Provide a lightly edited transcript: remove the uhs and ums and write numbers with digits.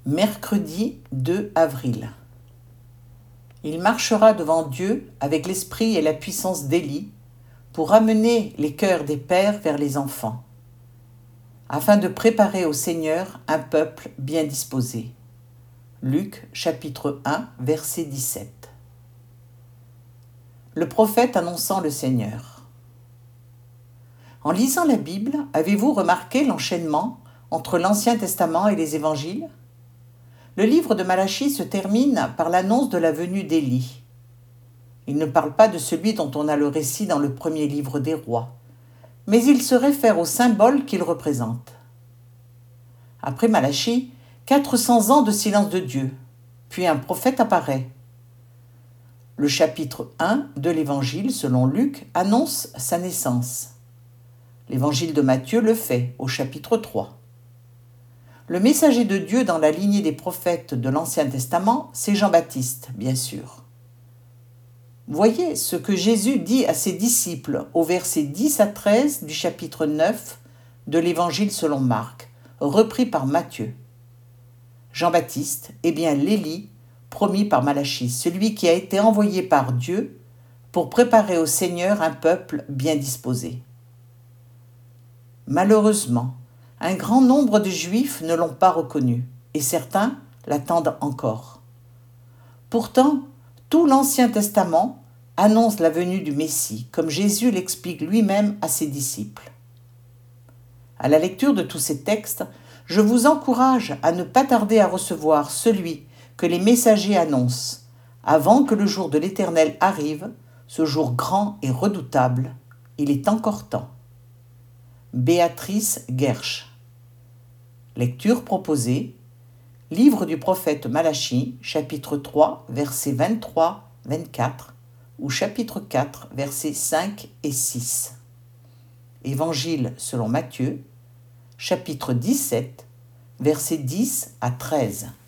Mercredi 2 avril. Il marchera devant Dieu avec l'esprit et la puissance d'Élie pour amener les cœurs des pères vers les enfants, afin de préparer au Seigneur un peuple bien disposé. Luc chapitre 1 verset 17. Le prophète annonçant le Seigneur. En lisant la Bible, avez-vous remarqué l'enchaînement entre l'Ancien Testament et les Évangiles ? Le livre de Malachie se termine par l'annonce de la venue d'Élie. Il ne parle pas de celui dont on a le récit dans le premier livre des rois, mais il se réfère au symbole qu'il représente. Après Malachie, 400 ans de silence de Dieu, puis un prophète apparaît. Le chapitre 1 de l'Évangile, selon Luc, annonce sa naissance. L'Évangile de Matthieu le fait au chapitre 3. Le messager de Dieu dans la lignée des prophètes de l'Ancien Testament, c'est Jean-Baptiste, bien sûr. Voyez ce que Jésus dit à ses disciples au verset 10 à 13 du chapitre 9 de l'Évangile selon Marc, repris par Matthieu. Jean-Baptiste est bien l'Élie promis par Malachie, celui qui a été envoyé par Dieu pour préparer au Seigneur un peuple bien disposé. Malheureusement, un grand nombre de Juifs ne l'ont pas reconnu, et certains l'attendent encore. Pourtant, tout l'Ancien Testament annonce la venue du Messie, comme Jésus l'explique lui-même à ses disciples. À la lecture de tous ces textes, je vous encourage à ne pas tarder à recevoir celui que les messagers annoncent, avant que le jour de l'Éternel arrive, ce jour grand et redoutable. Il est encore temps. Béatrice Gersch. Lecture proposée. Livre du prophète Malachie, chapitre 3, versets 23-24, ou chapitre 4, versets 5 et 6. Évangile selon Matthieu, chapitre 17, versets 10 à 13.